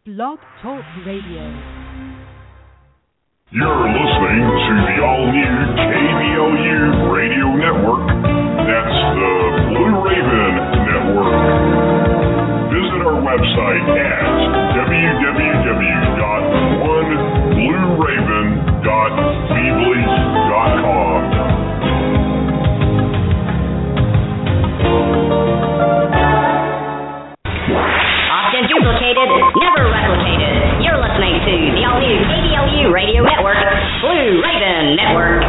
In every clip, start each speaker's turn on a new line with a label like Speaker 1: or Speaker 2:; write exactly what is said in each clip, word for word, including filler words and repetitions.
Speaker 1: Blog Talk Radio.
Speaker 2: You're listening to the all-new K B L U Radio Network. That's the Blue Raven Network. Visit our website at w w w dot one blue raven dot feedly dot com.
Speaker 3: Often duplicated, never replicated. You're listening to the all-new K B L U Radio Network, Blue Raven Network.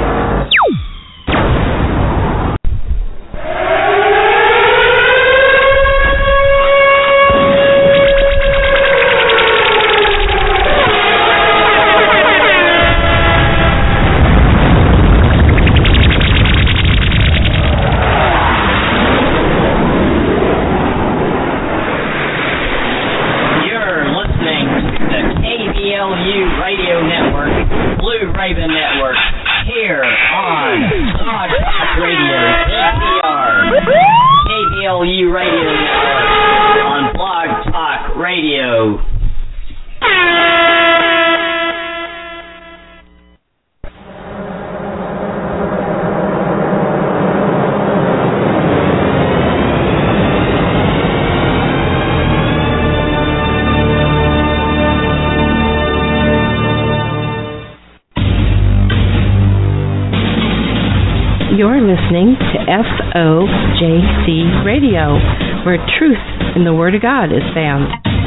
Speaker 4: You're listening to F O J C Radio, where truth in the Word of God is found.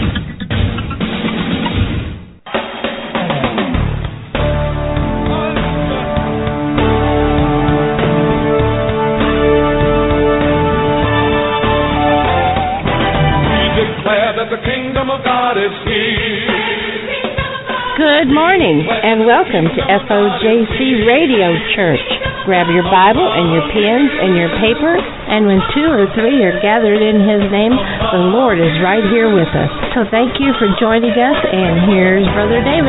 Speaker 5: We declare that the kingdom of God is here.
Speaker 4: Good morning, and welcome to F O J C Radio Church. Grab your Bible and your pens and your paper, and when two or three are gathered in His name, the Lord is right here with us. So thank you for joining us, and here's Brother David.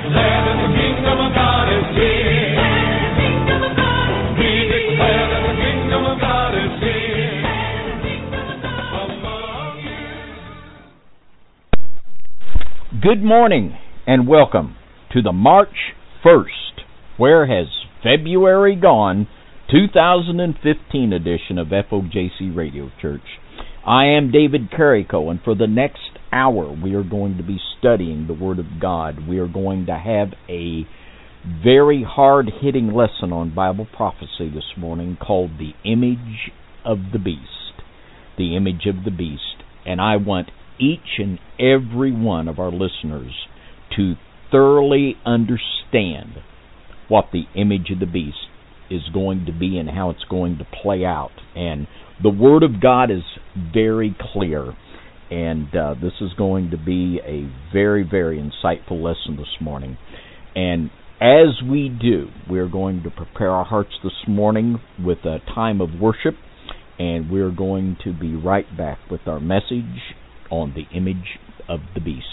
Speaker 6: Good morning, and welcome to the March first, where has February gone, two thousand fifteen edition of F O J C Radio Church. I am David Carrico, and for the next hour we are going to be studying the Word of God. We are going to have a very hard-hitting lesson on Bible prophecy this morning called The Image of the Beast. The Image of the Beast. And I want each and every one of our listeners to thoroughly understand what the image of the beast is going to be and how it's going to play out. And the Word of God is very clear, and uh, this is going to be a very, very insightful lesson this morning. And as we do, we're going to prepare our hearts this morning with a time of worship, and we're going to be right back with our message on the image of the beast.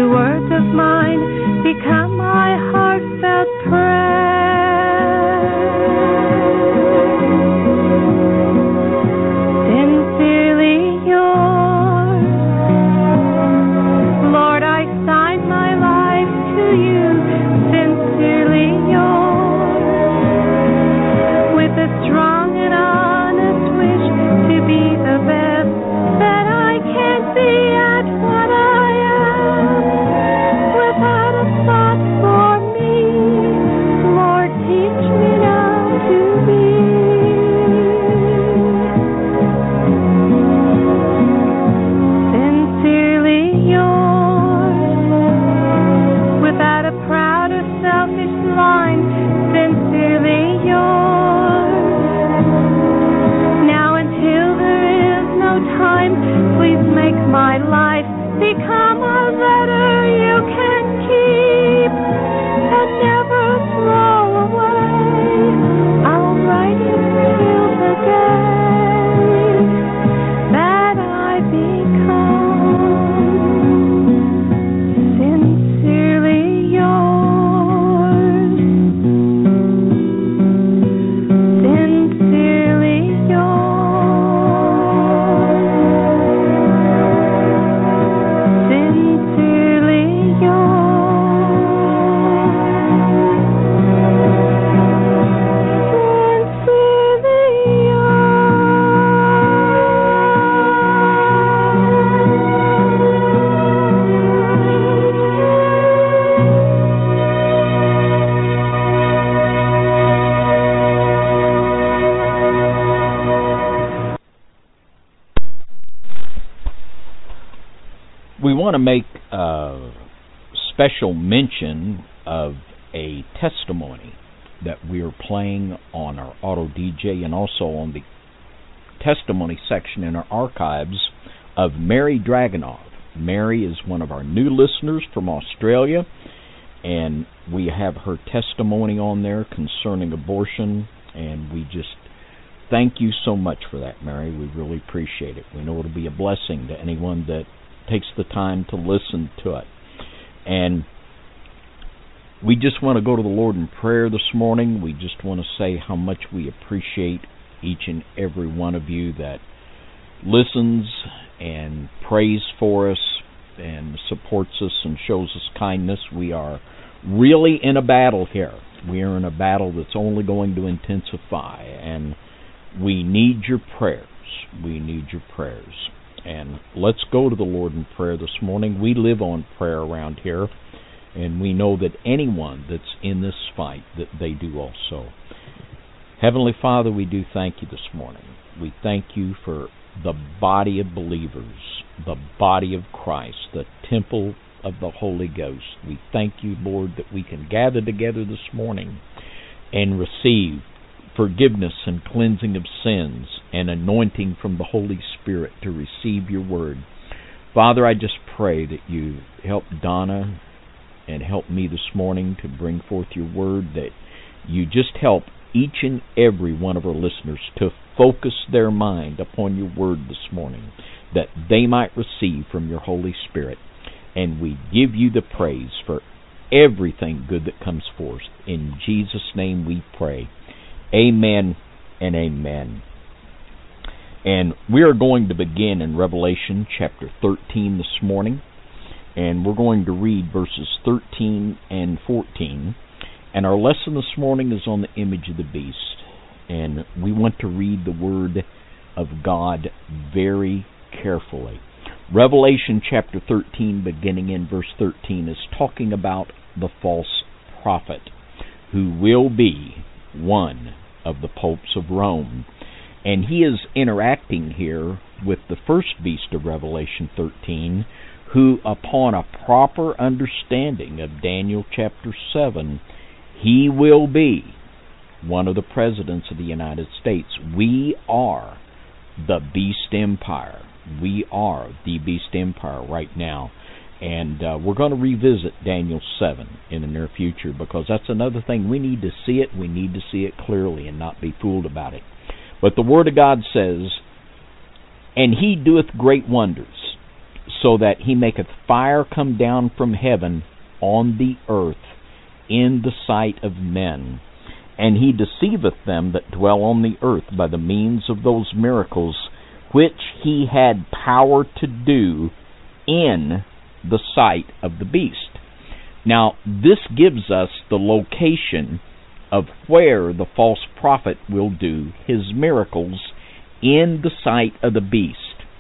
Speaker 7: Become my heartfelt prayer.
Speaker 6: want to make a special mention of a testimony that we are playing on our Auto D J and also on the testimony section in our archives of Mary Dragunov. Mary is one of our new listeners from Australia, and we have her testimony on there concerning abortion, and we just thank you so much for that, Mary. We really appreciate it. We know it'll be a blessing to anyone that takes the time to listen to it. And we just want to go to the Lord in prayer this morning. We just want to say how much we appreciate each and every one of you that listens and prays for us and supports us and shows us kindness. We are really in a battle here. We are in a battle that's only going to intensify, and we need your prayers. We need your prayers. And let's go to the Lord in prayer this morning. We live on prayer around here, and we know that anyone that's in this fight, that they do also. Heavenly Father, we do thank you this morning. We thank you for the body of believers, the body of Christ, the temple of the Holy Ghost. We thank you, Lord, that we can gather together this morning and receive forgiveness and cleansing of sins and anointing from the Holy Spirit to receive your word. Father, I just pray that you help Donna and help me this morning to bring forth your word, that you just help each and every one of our listeners to focus their mind upon your word this morning, that they might receive from your Holy Spirit. And we give you the praise for everything good that comes forth. In Jesus' name we pray. Amen and amen. And we are going to begin in Revelation chapter thirteen this morning. And we're going to read verses thirteen and fourteen. And our lesson this morning is on the image of the beast. And we want to read the word of God very carefully. Revelation chapter thirteen, beginning in verse thirteen, is talking about the false prophet, who will be one of the popes of Rome. And he is interacting here with the first beast of Revelation thirteen, who, upon a proper understanding of Daniel chapter seven, he will be one of the presidents of the United States. We are the beast empire. We are the beast empire right now. And uh, we're going to revisit Daniel seven in the near future, because that's another thing. We need to see it. We need to see it clearly and not be fooled about it. But the Word of God says, "And he doeth great wonders, so that he maketh fire come down from heaven on the earth in the sight of men. And he deceiveth them that dwell on the earth by the means of those miracles which he had power to do in the sight of the beast." Now, this gives us the location of where the false prophet will do his miracles, in the sight of the beast.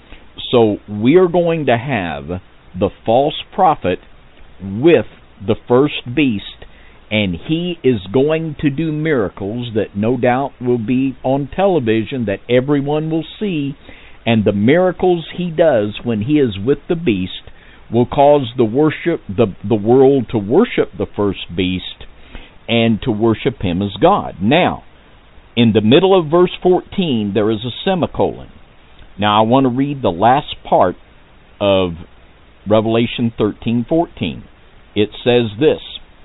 Speaker 6: So we are going to have the false prophet with the first beast, and he is going to do miracles that no doubt will be on television, that everyone will see. And the miracles he does when he is with the beast will cause the worship the, the world to worship the first beast and to worship him as God. Now, in the middle of verse fourteen, there is a semicolon. Now, I want to read the last part of Revelation thirteen fourteen. It says this,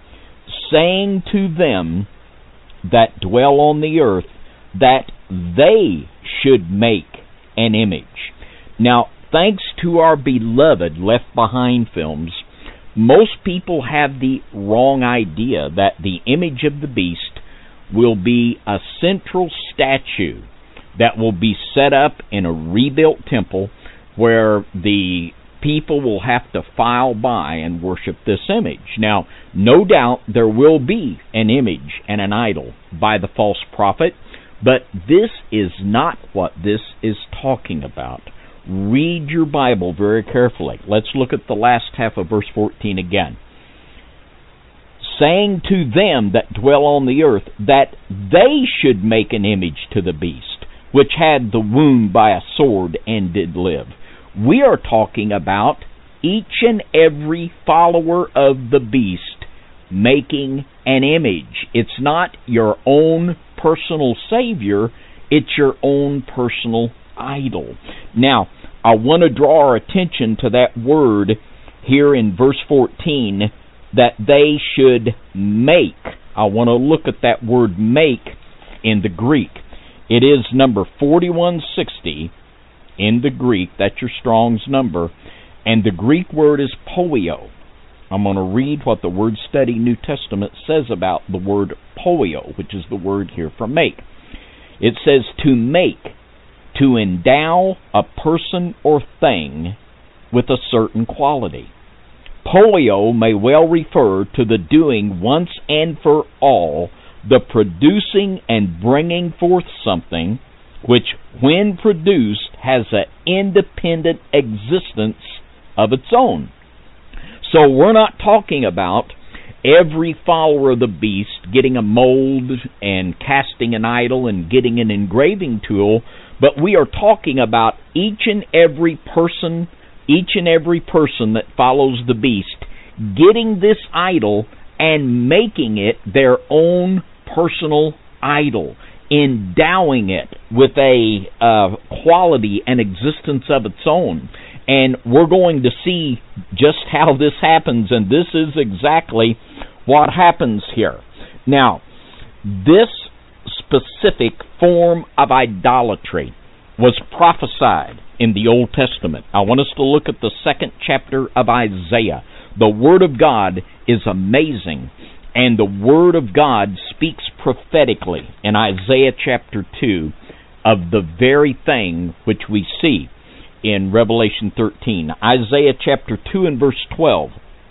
Speaker 6: "Saying to them that dwell on the earth, that they should make an image." Now, thanks to our beloved Left Behind films, most people have the wrong idea that the image of the beast will be a central statue that will be set up in a rebuilt temple where the people will have to file by and worship this image. Now, no doubt there will be an image and an idol by the false prophet, but this is not what this is talking about. Read your Bible very carefully. Let's look at the last half of verse fourteen again. "Saying to them that dwell on the earth, that they should make an image to the beast, which had the wound by a sword and did live." We are talking about each and every follower of the beast making an image. It's not your own personal savior, it's your own personal idol. Now, I want to draw our attention to that word here in verse fourteen, that they should make. I want to look at that word make in the Greek. It is number forty-one sixty in the Greek. That's your Strong's number. And the Greek word is poio. I'm going to read what the Word Study New Testament says about the word poio, which is the word here for make. It says to make, to endow a person or thing with a certain quality. Poio may well refer to the doing once and for all, the producing and bringing forth something which, when produced, has an independent existence of its own. So we're not talking about every follower of the beast getting a mold and casting an idol and getting an engraving tool, but we are talking about each and every person, each and every person that follows the beast, getting this idol and making it their own personal idol, endowing it with a uh, quality and existence of its own. And we're going to see just how this happens, and this is exactly what happens here. Now, this specific form of idolatry was prophesied in the Old Testament. I want us to look at the second chapter of Isaiah. The Word of God is amazing, and the Word of God speaks prophetically in Isaiah chapter two of the very thing which we see in Revelation thirteen. Isaiah chapter two and verse twelve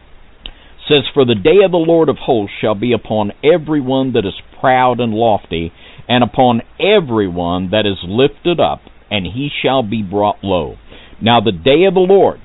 Speaker 6: says, "For the day of the Lord of hosts shall be upon everyone that is proud and lofty, and upon everyone that is lifted up, and he shall be brought low." Now the day of the Lord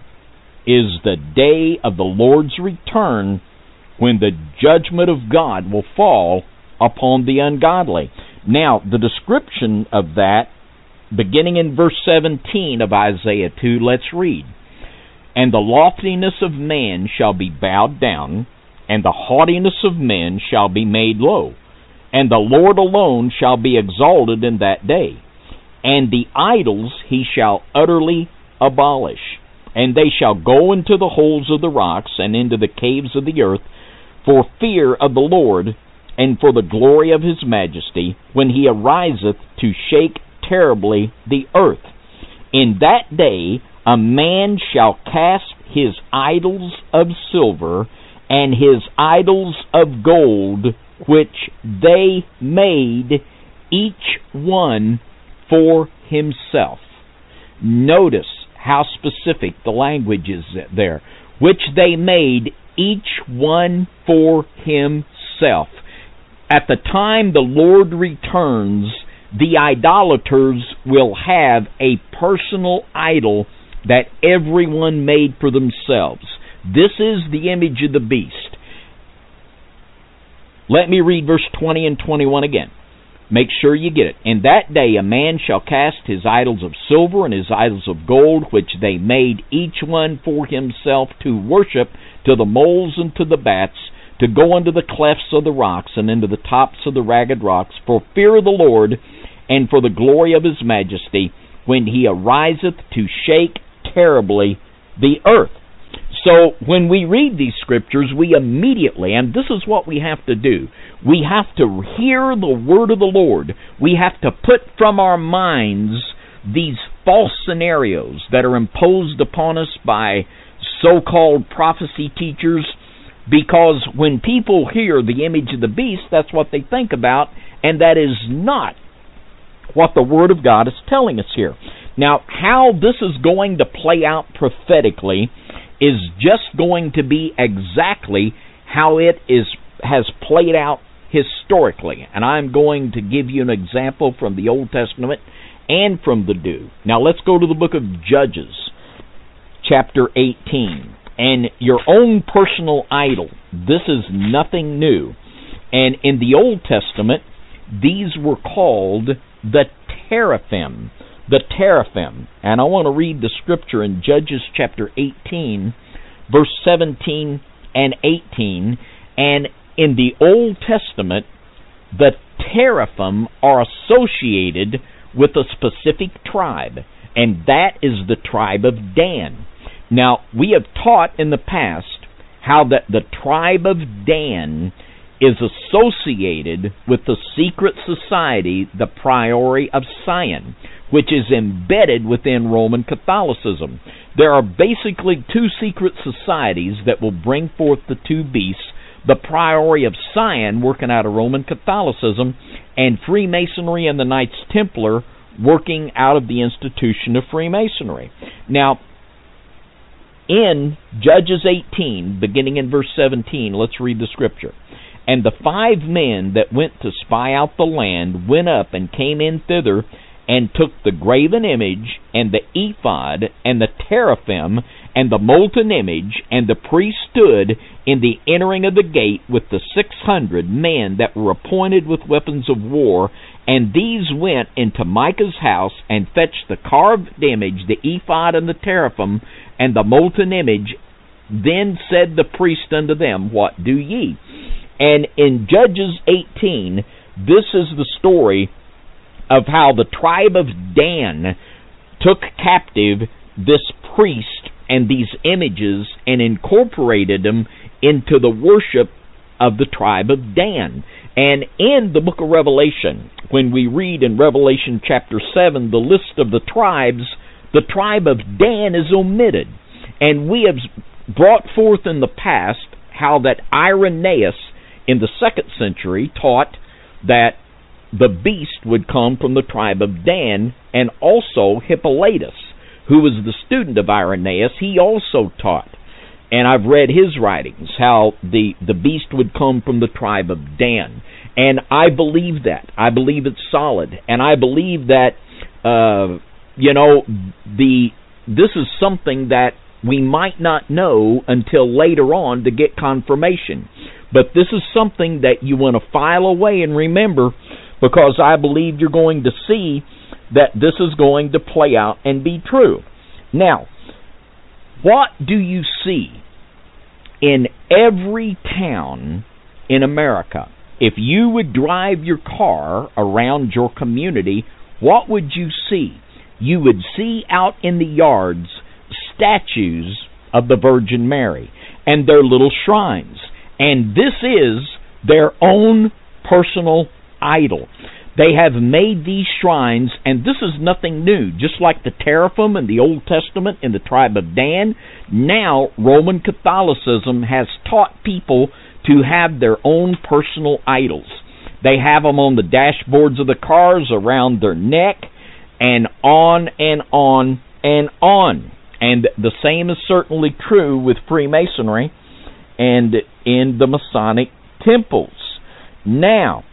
Speaker 6: is the day of the Lord's return, when the judgment of God will fall upon the ungodly. Now, the description of that, beginning in verse seventeen of Isaiah two, let's read. "And the loftiness of man shall be bowed down, and the haughtiness of men shall be made low. And the Lord alone shall be exalted in that day. And the idols he shall utterly abolish. And they shall go into the holes of the rocks, and into the caves of the earth, for fear of the Lord, and for the glory of his majesty, when he ariseth to shake terribly the earth. In that day a man shall cast his idols of silver, and his idols of gold, which they made, each one for himself." Notice how specific the language is there. "Which they made, each one for himself." At the time the Lord returns, the idolaters will have a personal idol that everyone made for themselves. This is the image of the beast. Let me read verse twenty and twenty-one again. Make sure you get it. "In that day a man shall cast his idols of silver and his idols of gold, which they made each one for himself, to worship, to the moles and to the bats, to go into the clefts of the rocks and into the tops of the ragged rocks, for fear of the Lord and for the glory of his majesty, when he ariseth to shake terribly the earth." So when we read these scriptures, we immediately, and this is what we have to do, we have to hear the word of the Lord. We have to put from our minds these false scenarios that are imposed upon us by so-called prophecy teachers, because when people hear the image of the beast, that's what they think about, and that is not what the Word of God is telling us here. Now, how this is going to play out prophetically is just going to be exactly how it is has played out historically. And I'm going to give you an example from the Old Testament and from the New. Now, let's go to the book of Judges, chapter eighteen. And your own personal idol. This is nothing new. And in the Old Testament, these were called the teraphim. The teraphim. And I want to read the scripture in Judges chapter eighteen verse seventeen and eighteen, and in the Old Testament, the teraphim are associated with a specific tribe, and that is the tribe of Dan. Now, we have taught in the past how that the tribe of Dan is associated with the secret society, the Priory of Sion, which is embedded within Roman Catholicism. There are basically two secret societies that will bring forth the two beasts, the Priory of Sion, working out of Roman Catholicism, and Freemasonry and the Knights Templar, working out of the institution of Freemasonry. Now, in Judges eighteen, beginning in verse seventeen, let's read the scripture. And the five men that went to spy out the land went up and came in thither, and took the graven image, and the ephod, and the teraphim, and the molten image, and the priest stood in the entering of the gate with the six hundred men that were appointed with weapons of war, and these went into Micah's house, and fetched the carved image, the ephod, and the teraphim, and the molten image. Then said the priest unto them, What do ye? And in Judges eighteen, this is the story of how the tribe of Dan took captive this priest and these images and incorporated them into the worship of the tribe of Dan. And in the book of Revelation, when we read in Revelation chapter seven the list of the tribes, the tribe of Dan is omitted. And we have brought forth in the past how that Irenaeus in the second century taught that the beast would come from the tribe of Dan, and also Hippolytus, who was the student of Irenaeus, he also taught. And I've read his writings, how the, the beast would come from the tribe of Dan. And I believe that. I believe it's solid. And I believe that, uh, you know, the this is something that we might not know until later on to get confirmation. But this is something that you want to file away and remember, because I believe you're going to see that this is going to play out and be true. Now, what do you see in every town in America? If you would drive your car around your community, what would you see? You would see out in the yards statues of the Virgin Mary and their little shrines. And this is their own personal idol. They have made these shrines, and this is nothing new. Just like the teraphim in the Old Testament in the tribe of Dan, now Roman Catholicism has taught people to have their own personal idols. They have them on the dashboards of the cars, around their neck, and on and on and on. And the same is certainly true with Freemasonry and in the Masonic temples. Now,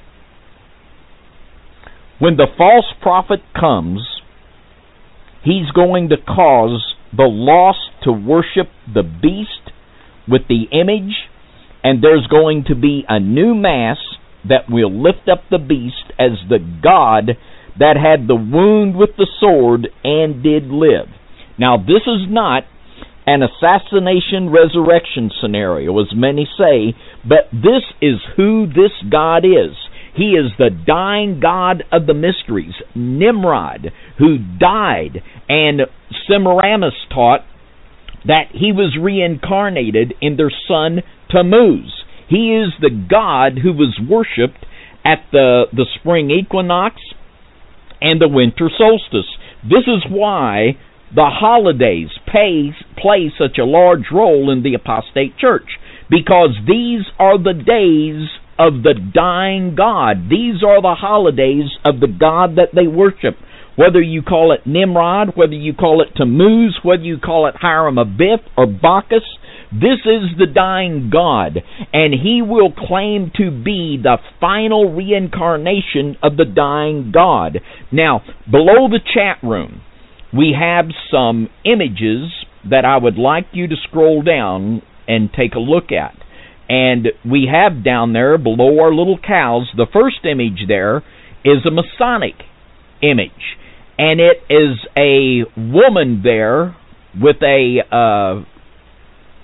Speaker 6: when the false prophet comes, he's going to cause the lost to worship the beast with the image, and there's going to be a new mass that will lift up the beast as the God that had the wound with the sword and did live. Now, this is not an assassination resurrection scenario, as many say, but this is who this God is. He is the dying God of the mysteries, Nimrod, who died, and Semiramis taught that he was reincarnated in their son Tammuz. He is the God who was worshipped at the, the spring equinox and the winter solstice. This is why the holidays pay, play such a large role in the apostate church, because these are the days of the dying God. These are the holidays of the God that they worship. Whether you call it Nimrod, whether you call it Tammuz, whether you call it Hiram Abiff or Bacchus, this is the dying God, and he will claim to be the final reincarnation of the dying God. Now, below the chat room, we have some images that I would like you to scroll down and take a look at. And we have down there, below our little cows, the first image there is a Masonic image. And it is a woman there with a uh,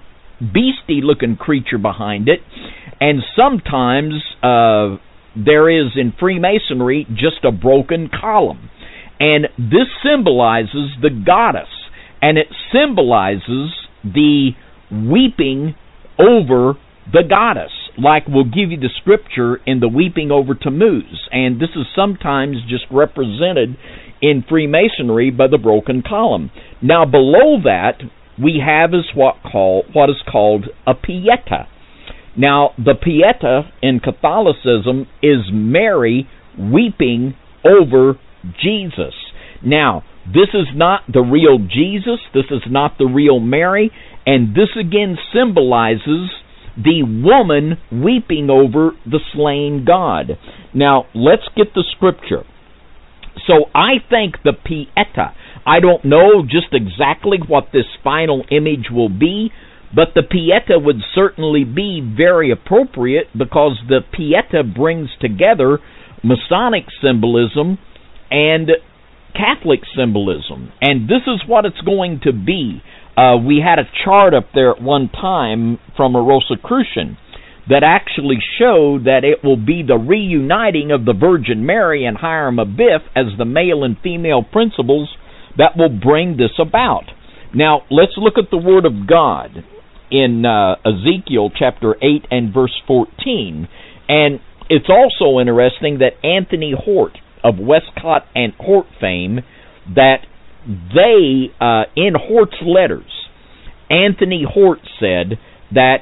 Speaker 6: beastie-looking creature behind it, and sometimes uh, there is in Freemasonry just a broken column. And this symbolizes the goddess, and it symbolizes the weeping over the goddess, like we'll give you the scripture in the weeping over Tammuz, and this is sometimes just represented in Freemasonry by the broken column. Now below that, we have is what, call, what is called a Pieta. Now the Pieta in Catholicism is Mary weeping over Jesus. Now, this is not the real Jesus, this is not the real Mary, and this again symbolizes the woman weeping over the slain God. Now, let's get the scripture. So I think the Pieta, I don't know just exactly what this final image will be, but the Pieta would certainly be very appropriate because the Pieta brings together Masonic symbolism and Catholic symbolism, and this is what it's going to be. Uh, we had a chart up there at one time from a Rosicrucian that actually showed that it will be the reuniting of the Virgin Mary and Hiram Abiff as the male and female principles that will bring this about. Now, let's look at the Word of God in uh, Ezekiel chapter eight and verse fourteen, and it's also interesting that Anthony Hort of Westcott and Hort fame, that they, uh, in Hort's letters, Anthony Hort said that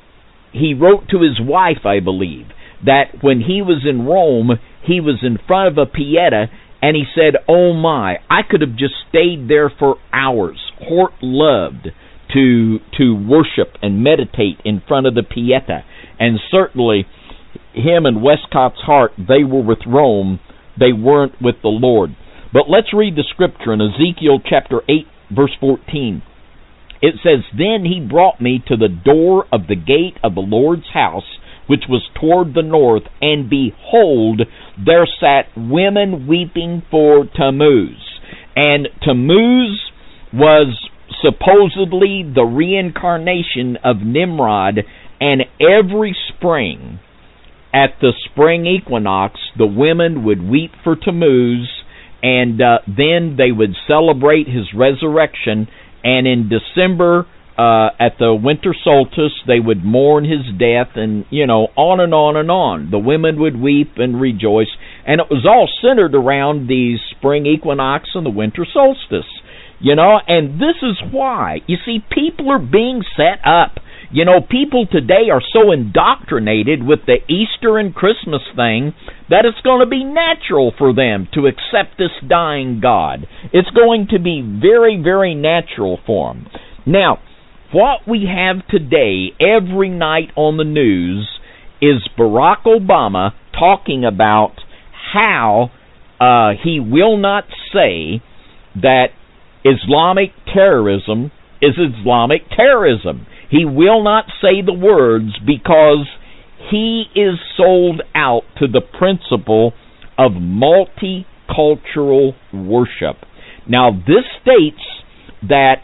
Speaker 6: he wrote to his wife, I believe, that when he was in Rome, he was in front of a Pieta, and he said, oh my, I could have just stayed there for hours. Hort loved to to worship and meditate in front of the Pieta, and certainly him and Westcott's Hort, they were with Rome, they weren't with the Lord. But let's read the scripture in Ezekiel chapter eight, verse fourteen. It says, then he brought me to the door of the gate of the Lord's house, which was toward the north, and behold, there sat women weeping for Tammuz. And Tammuz was supposedly the reincarnation of Nimrod, and every spring, at the spring equinox, the women would weep for Tammuz, and uh, then they would celebrate his resurrection, and in December, uh, at the winter solstice, they would mourn his death, and, you know, on and on and on. The women would weep and rejoice, and it was all centered around the spring equinox and the winter solstice, you know, and this is why. You see, people are being set up. You know, people today are so indoctrinated with the Easter and Christmas thing that it's going to be natural for them to accept this dying God. It's going to be very, very natural for them. Now, what we have today, every night on the news, is Barack Obama talking about how uh, he will not say that Islamic terrorism is Islamic terrorism. He will not say the words because he is sold out to the principle of multicultural worship. Now, this states that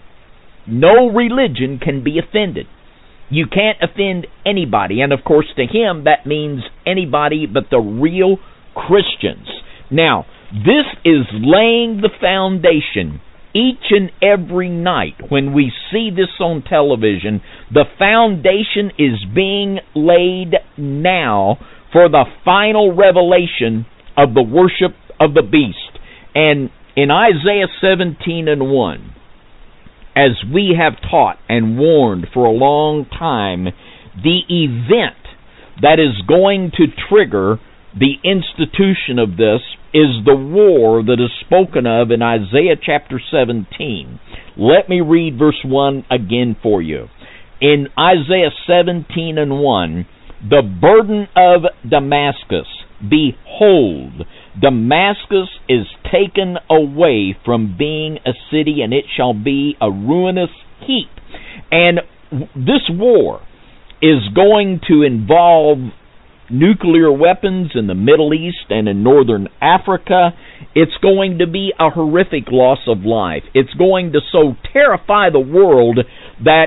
Speaker 6: no religion can be offended. You can't offend anybody. And, of course, to him, that means anybody but the real Christians. Now, this is laying the foundation. Each and every night when we see this on television, the foundation is being laid now for the final revelation of the worship of the beast. And in Isaiah seventeen and one, as we have taught and warned for a long time, the event that is going to trigger the institution of this is the war that is spoken of in Isaiah chapter seventeen. Let me read verse one again for you. In Isaiah seventeen and one, the burden of Damascus, behold, Damascus is taken away from being a city, and it shall be a ruinous heap. And this war is going to involve nuclear weapons in the Middle East and in northern Africa. It's going to be a horrific loss of life. It's going to so terrify the world that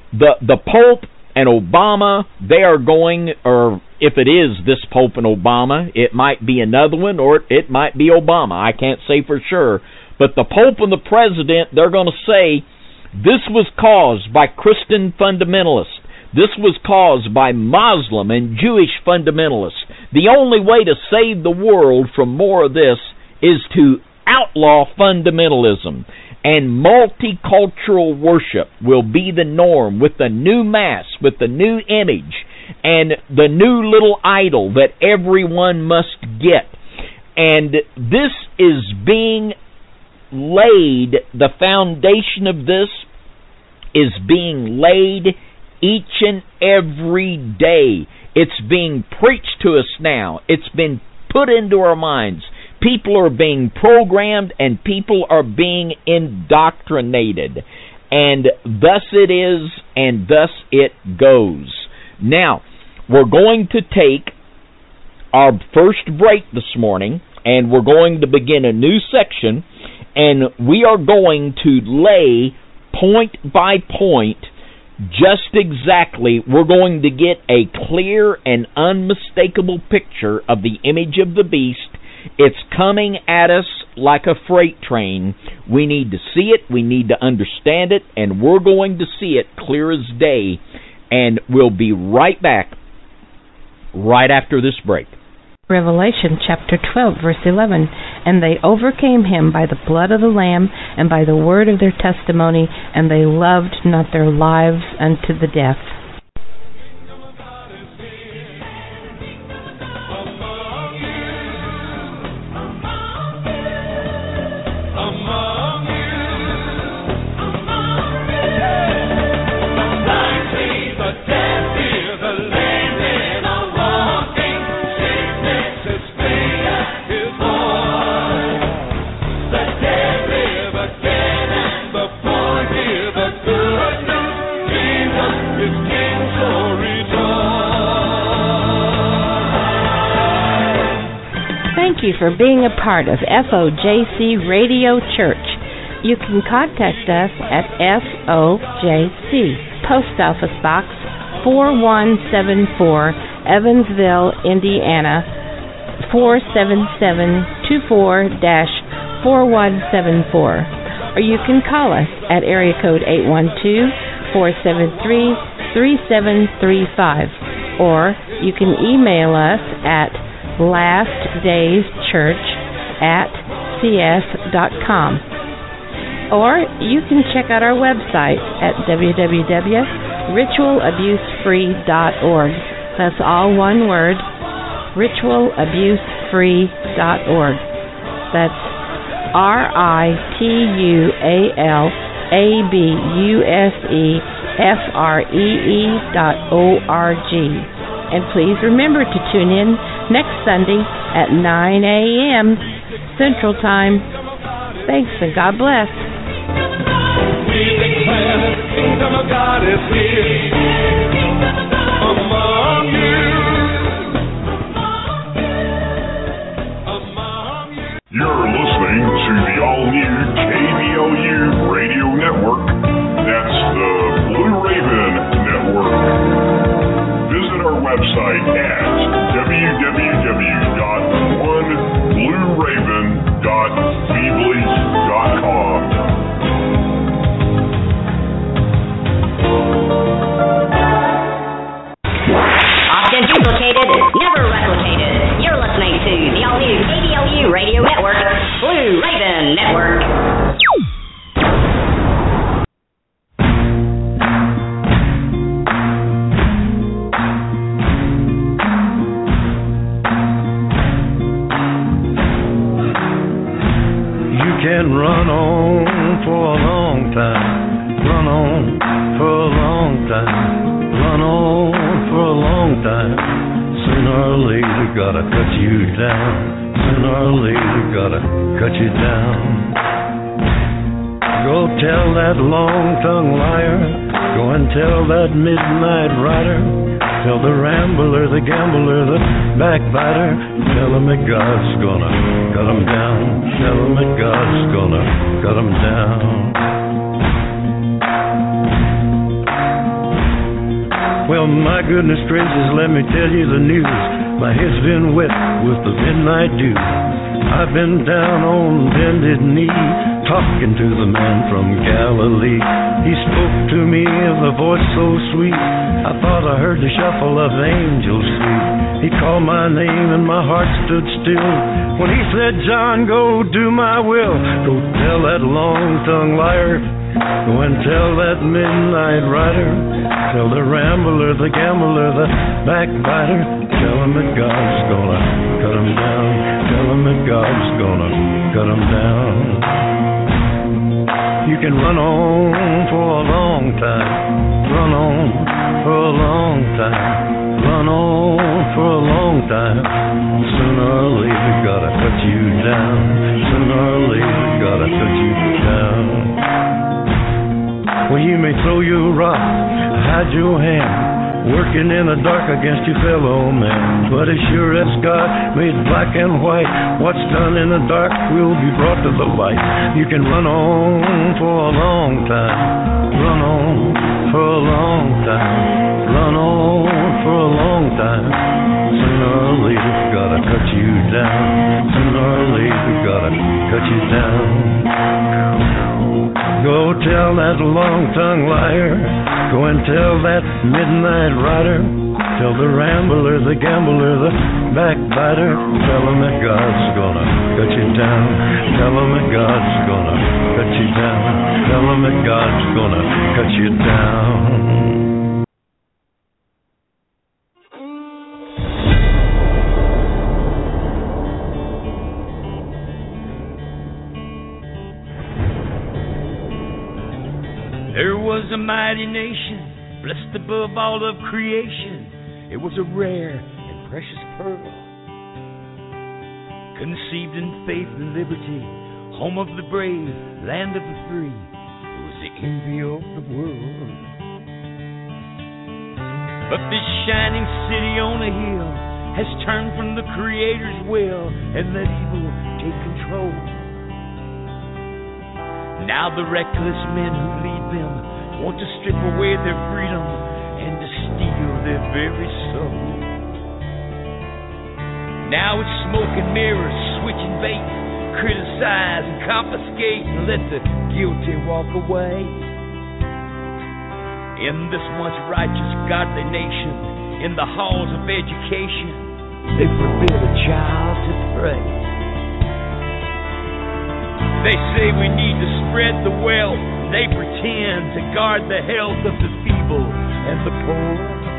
Speaker 6: the the Pope and Obama, they are going, or if it is this Pope and Obama, it might be another one, or it might be Obama. I can't say for sure. But the Pope and the President, they're going to say, this was caused by Christian fundamentalists. This was caused by Muslim and Jewish fundamentalists. The only way to save the world from more of this is to outlaw fundamentalism. And multicultural worship will be the norm, with the new Mass, with the new image, and the new little idol that everyone must get. And this is being laid, the foundation of this is being laid each and every day. It's being preached to us now. It's been put into our minds. People are being programmed and people are being indoctrinated. And thus it is, and thus it goes. Now, we're going to take our first break this morning, and we're going to begin a new section, and we are going to lay point by point just exactly, we're going to get a clear and unmistakable picture of the image of the beast. It's coming at us like a freight train. We need to see it, we need to understand it, and we're going to see it clear as day. And we'll be right back right after this break.
Speaker 4: Revelation chapter twelve, verse eleven. And they overcame him by the blood of the Lamb and by the word of their testimony, and they loved not their lives unto the death. Thank you for being a part of F O J C Radio Church. You can contact us at F O J C, Post Office Box four one seven four, Evansville, Indiana four seven seven two four dash four one seven four. Or you can call us at area code eight one two, four seven three, three seven three five. Or you can email us at lastdayschurch at c s dot com. Or you can check out our website at w w w dot ritual abuse free dot org. That's all one word, ritual abuse free dot org. That's R I T U A L A B U S E F R E E dot O R G. And please remember to tune in next Sunday at nine a.m. Central Time. Thanks and God bless.
Speaker 5: We declare that the kingdom of God is here among you. Among you.
Speaker 2: You're listening to the all-new K B L U Radio Network. That's the Blue Raven Network. Visit our website at w w w dot one blue raven dot feedly dot com.
Speaker 3: Often duplicated, never replicated. You're listening to the all-new K B L U Radio Network, Blue Raven Network.
Speaker 7: Can run on for a long time, run on for a long time, run on for a long time. Sooner or later, gotta cut you down. Sooner or later, gotta cut you down. Go tell that long-tongued liar, go and tell that midnight rider, tell the rambler, the gambler, the backbiter, tell him that God's gonna cut him down. Tell him that God's gonna cut him down. Well, my goodness gracious, let me tell you the news. My head's been wet with the midnight dew. I've been down on bended knee, talking to the man from Galilee. He spoke to me with a voice so sweet, I thought I heard the shuffle of angels' feet. He called my name and my heart stood still when he said, John, go do my will. Go tell that long-tongued liar, go and tell that midnight rider, tell the rambler, the gambler, the backbiter, tell him that God's gonna cut him down, tell him that God's gonna cut him down. You can run on for a long time, run on for a long time, run on for a long time. Sooner or later gotta cut you down, sooner or later gotta cut you down. Well, you may throw your rock, hide your hand, working in the dark against your fellow man. But as sure as God made black and white, what's done in the dark will be brought to the light. You can run on for a long time, run on for a long time, run on for a long time. Sooner or later gotta cut you down, sooner or later gotta cut you down. Go tell that long-tongued liar, go and tell that midnight rider, tell the rambler, the gambler, the backbiter, tell him that God's gonna cut you down, tell him that God's gonna cut you down, tell him that God's gonna cut you down.
Speaker 8: There was a mighty nation, blessed above all of creation. It was a rare and precious pearl, conceived in faith and liberty, home of the brave, land of the free. It was the envy of the world. But this shining city on a hill has turned from the Creator's will and let evil take control. Now the reckless men who lead them want to strip away their freedom and to steal their very soul. Now it's smoke and mirrors, switching bait, criticize and confiscate and let the guilty walk away. In this once righteous, godly nation, in the halls of education, they forbid a child to pray. They say we need to spread the wealth. They pretend to guard the health of the feeble and the poor,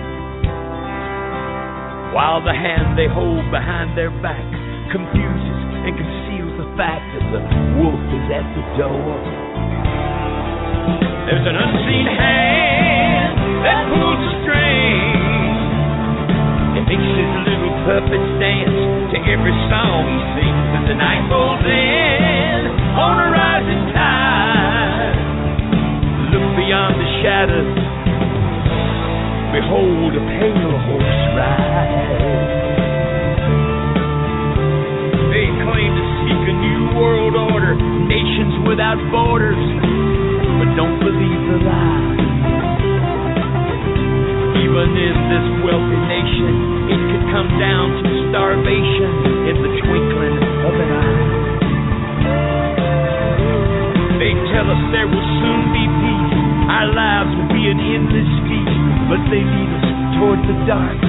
Speaker 8: while the hand they hold behind their back confuses and conceals the fact that the wolf is at the door. There's an unseen hand that pulls the strings. It makes his little puppets dance to every song he sings as the night rolls in on a rising tide. Look beyond the shadows, behold a pale horse ride. They claim to seek a new world order, nations without borders, but don't believe the lie. Even in this wealthy nation, it could come down to starvation in the twinkling of an eye. They tell us there will soon be peace, our lives will be an endless feast, but they lead us toward the dark.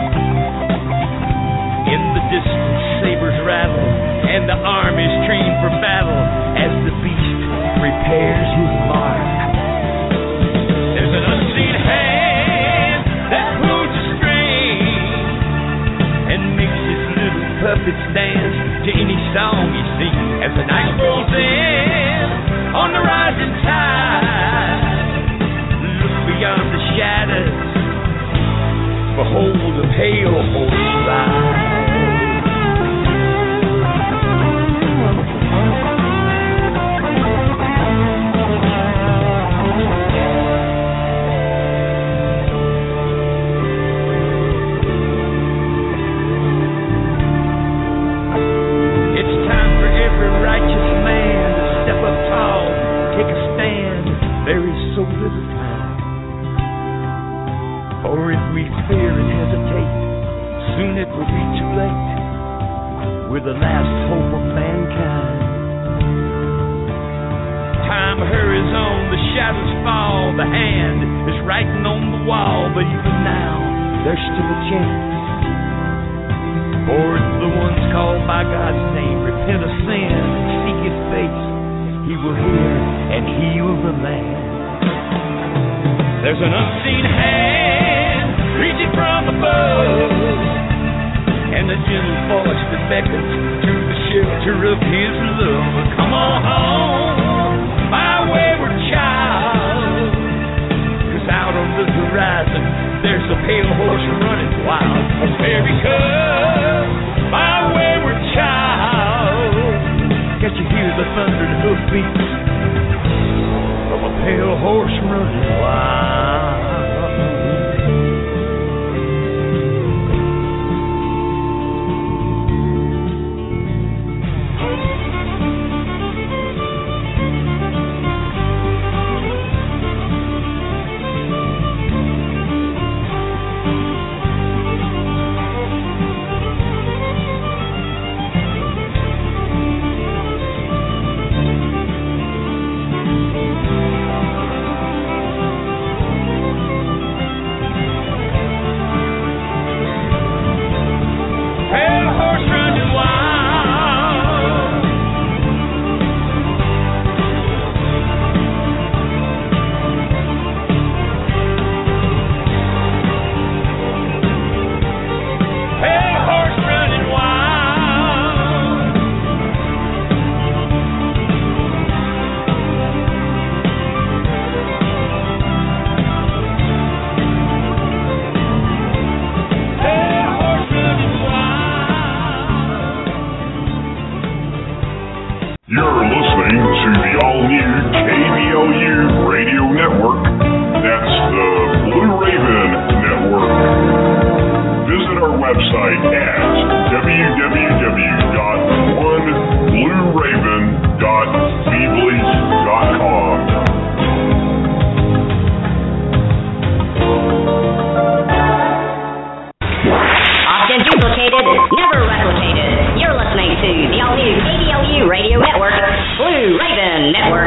Speaker 8: In the distance, sabers rattle, and the armies train for battle as the beast repairs his mark. There's an unseen hand that pulls a string and makes his little puppets dance to any song he sings as the night rolls in on the rising tide. Look beyond the shadows, behold a pale horse ride. For if we fear and hesitate, soon it will be too late. We're the last hope of mankind. Time hurries on, the shadows fall, the hand is writing on the wall, but even now, there's still a chance. For if the ones called by God's name repent of sin and seek His face, He will hear and heal the land. There's an unseen hand reaching from above, and the gentle voice that beckons to the shelter of His love. Come on home, my wayward child, 'cause out on the horizon there's a pale horse running wild. A fairy cub, my wayward child. Can't you hear the thundered hoofbeats of a pale horse running wild?
Speaker 3: Never replicated. You're listening to the all-new K B L U Radio Network, Blue Raven Network.